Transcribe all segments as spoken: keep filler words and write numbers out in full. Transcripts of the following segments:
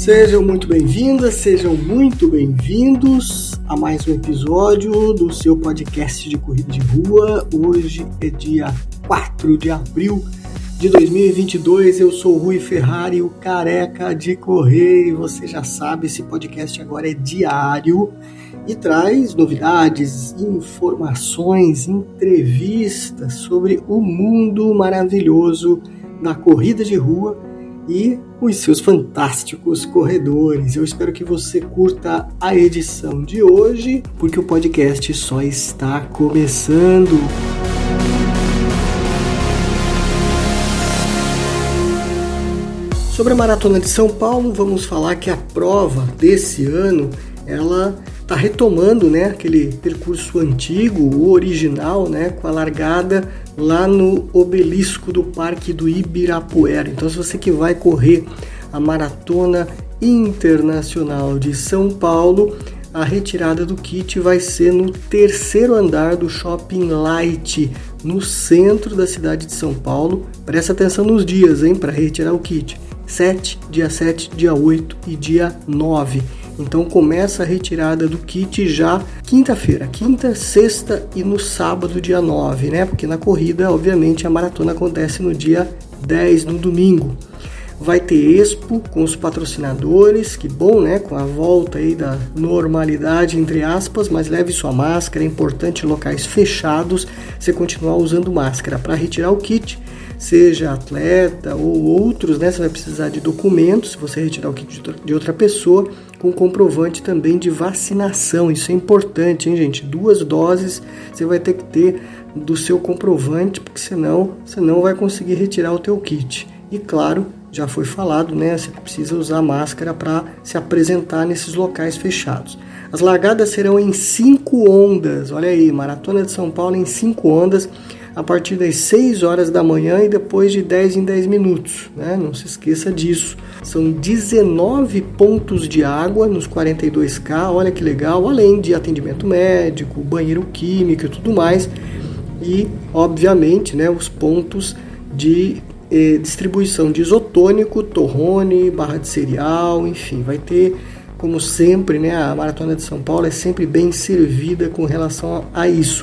Sejam muito bem-vindas, sejam muito bem-vindos a mais um episódio do seu podcast de corrida de rua. Hoje é dia quatro de abril de dois mil e vinte e dois, eu sou o Rui Ferrari, o careca de correr, e você já sabe, esse podcast agora é diário e traz novidades, informações, entrevistas sobre o mundo maravilhoso da corrida de rua e os seus fantásticos corredores. Eu espero que você curta a edição de hoje, porque o podcast só está começando. Sobre a Maratona de São Paulo, vamos falar que a prova desse ano, ela está retomando, né, aquele percurso antigo, o original, né, com a largada lá no obelisco do Parque do Ibirapuera. Então, se você que vai correr a Maratona Internacional de São Paulo, a retirada do kit vai ser no terceiro andar do Shopping Light, no centro da cidade de São Paulo. Presta atenção nos dias, hein, para retirar o kit. sete, dia sete, dia oito e dia nove. Então começa a retirada do kit já quinta-feira, quinta, sexta e no sábado, dia nove, né? Porque na corrida, obviamente, a maratona acontece no dia dez, no domingo. Vai ter expo com os patrocinadores, que bom, né? Com a volta aí da normalidade, entre aspas, mas leve sua máscara, é importante em locais fechados você continuar usando máscara. Para retirar o kit, seja atleta ou outros, né? Você vai precisar de documentos, se você retirar o kit de outra pessoa, com comprovante também de vacinação. Isso é importante, hein, gente? Duas doses você vai ter que ter do seu comprovante, porque senão você não vai conseguir retirar o teu kit. E claro, já foi falado, né? Você precisa usar máscara para se apresentar nesses locais fechados. As largadas serão em cinco ondas. Olha aí, Maratona de São Paulo em cinco ondas, a partir das seis horas da manhã e depois de dez em dez minutos, né? Não se esqueça disso. São dezenove pontos de água nos quarenta e dois K, olha que legal, além de atendimento médico, banheiro químico e tudo mais. E, obviamente, né, os pontos de eh, distribuição de isotônico, torrone, barra de cereal, enfim, vai ter, como sempre, né, a Maratona de São Paulo é sempre bem servida com relação a, a isso.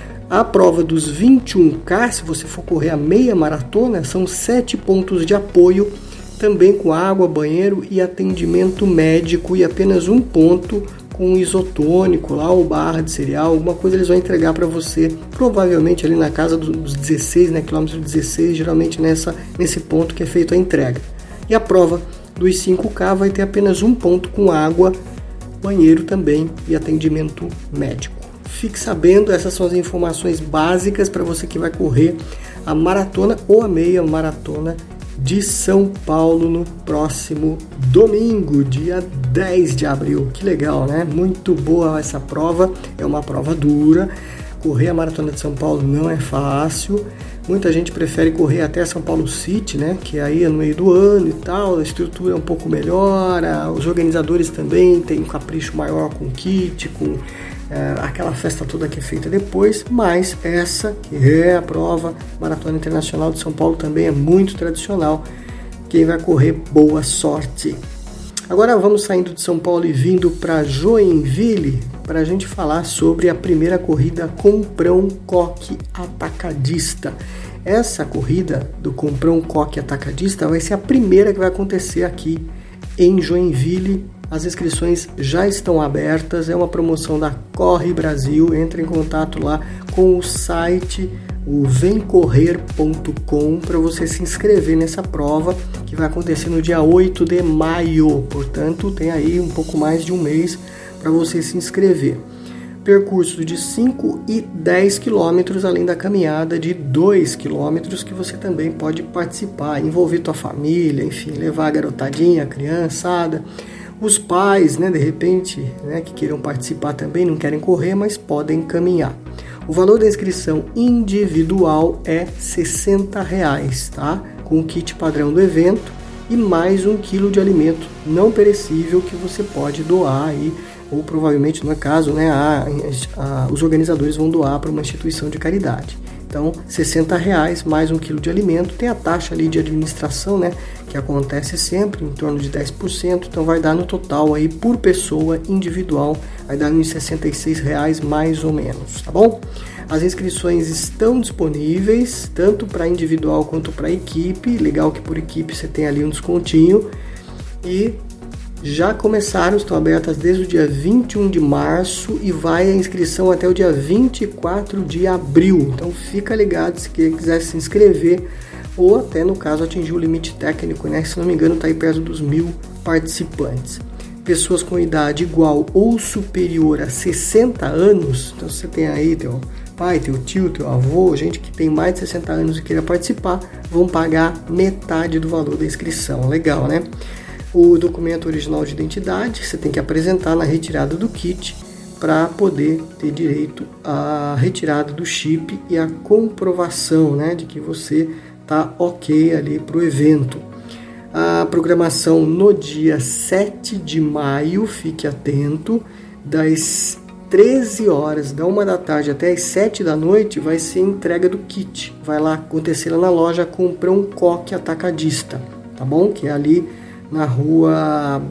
A prova dos vinte e um K, se você for correr a meia maratona, são sete pontos de apoio, também com água, banheiro e atendimento médico, e apenas um ponto com isotônico lá, ou barra de cereal, alguma coisa eles vão entregar para você, provavelmente ali na casa dos dezesseis, né, quilômetro dezesseis, geralmente nessa, nesse ponto que é feita a entrega. E a prova dos cinco K vai ter apenas um ponto com água, banheiro também e atendimento médico. Fique sabendo, essas são as informações básicas para você que vai correr a maratona ou a meia maratona de São Paulo no próximo domingo, dia dez de abril. Que legal, né? Muito boa essa prova, é uma prova dura. Correr a Maratona de São Paulo não é fácil. Muita gente prefere correr até São Paulo City, né? Que aí é no meio do ano e tal, a estrutura é um pouco melhor, os organizadores também têm um capricho maior com kit, com é, aquela festa toda que é feita depois, mas essa que é a prova Maratona Internacional de São Paulo também é muito tradicional. Quem vai correr, boa sorte! Agora vamos saindo de São Paulo e vindo para Joinville para a gente falar sobre a primeira corrida Comprão Coque Atacadista. Essa corrida do Comprão Coque Atacadista vai ser a primeira que vai acontecer aqui em Joinville. As inscrições já estão abertas, é uma promoção da Corre Brasil. Entre em contato lá com o site, o vem correr ponto com, para você se inscrever nessa prova que vai acontecer no dia oito de maio. Portanto, tem aí um pouco mais de um mês para você se inscrever. Percurso de cinco e dez quilômetros, além da caminhada de dois quilômetros, que você também pode participar, envolver tua família, enfim, levar a garotadinha, a criançada. Os pais, né, de repente, né, que queiram participar também, não querem correr, mas podem caminhar. O valor da inscrição individual é sessenta reais, tá? Com o kit padrão do evento e mais um quilo de alimento não perecível que você pode doar aí, ou provavelmente, no caso, né, a, a, os organizadores vão doar para uma instituição de caridade. Então, sessenta reais mais um quilo de alimento. Tem a taxa ali de administração, né, que acontece sempre, em torno de dez por cento. Então, vai dar no total aí, por pessoa individual, vai dar uns sessenta e seis reais mais ou menos, tá bom? As inscrições estão disponíveis, tanto para individual quanto para equipe. Legal que por equipe você tem ali um descontinho. E já começaram, estão abertas desde o dia vinte e um de março e vai a inscrição até o dia vinte e quatro de abril. Então fica ligado se quiser se inscrever ou até no caso atingir o limite técnico, né? Se não me engano está aí perto dos mil participantes. Pessoas com idade igual ou superior a sessenta anos, então você tem aí teu pai, teu tio, teu avô, gente que tem mais de sessenta anos e queira participar, vão pagar metade do valor da inscrição. Legal, né? O documento original de identidade você tem que apresentar na retirada do kit para poder ter direito à retirada do chip e a comprovação, né, de que você está ok ali para o evento. A programação no dia sete de maio, fique atento, das treze horas, da uma da tarde até as sete da noite, vai ser entrega do kit. Vai lá acontecer lá na loja Comprar um Coque Atacadista, tá bom? Que é ali na rua,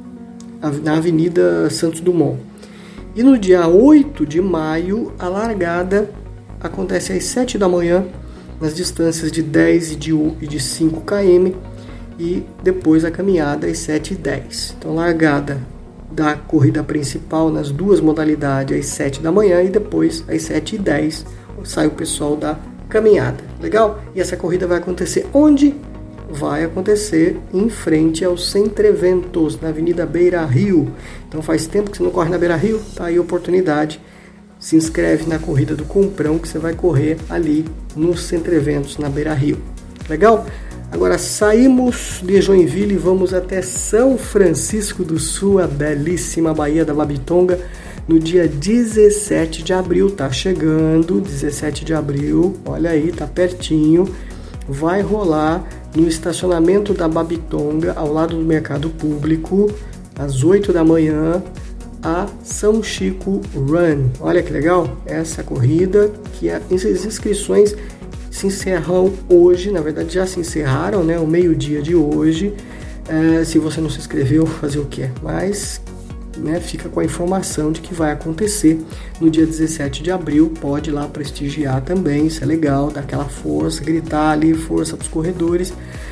na Avenida Santos Dumont. E no dia oito de maio, a largada acontece às sete da manhã, nas distâncias de dez e de cinco quilômetros, e depois a caminhada às sete e dez. Então, largada da corrida principal nas duas modalidades às sete da manhã e depois às sete e dez sai o pessoal da caminhada. Legal? E essa corrida vai acontecer onde? Vai acontecer em frente ao Centro Eventos, na Avenida Beira Rio. Então faz tempo que você não corre na Beira Rio, tá aí a oportunidade. Se inscreve na corrida do Comprão que você vai correr ali no Centro Eventos, na Beira Rio. Legal? Agora saímos de Joinville e vamos até São Francisco do Sul, a belíssima Baía da Babitonga, no dia dezessete de abril. Tá chegando, dezessete de abril, olha aí, tá pertinho. Vai rolar no estacionamento da Babitonga, ao lado do mercado público, às oito da manhã, a São Chico Run. Olha que legal, essa corrida, que as inscrições se encerram hoje, na verdade já se encerraram, né, o meio-dia de hoje. É, se você não se inscreveu, fazer o quê? Mas, né, fica com a informação de que vai acontecer no dia dezessete de abril, pode ir lá prestigiar também, isso é legal, dar aquela força, gritar ali, força para os corredores.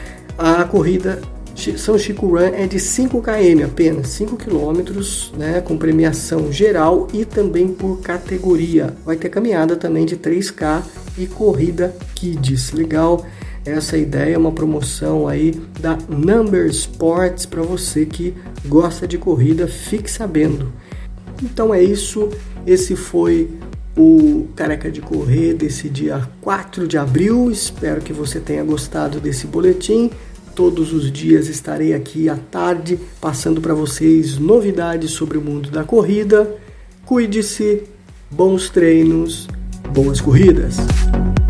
A corrida São Chico Run é de cinco quilômetros apenas, cinco quilômetros, né, com premiação geral e também por categoria. Vai ter caminhada também de três quilômetros e corrida Kids. Legal, essa ideia é uma promoção aí da Number Sports para você que gosta de corrida, fique sabendo. Então é isso, esse foi o Careca de Correr desse dia quatro de abril, espero que você tenha gostado desse boletim. Todos os dias estarei aqui à tarde passando para vocês novidades sobre o mundo da corrida. Cuide-se, bons treinos, boas corridas!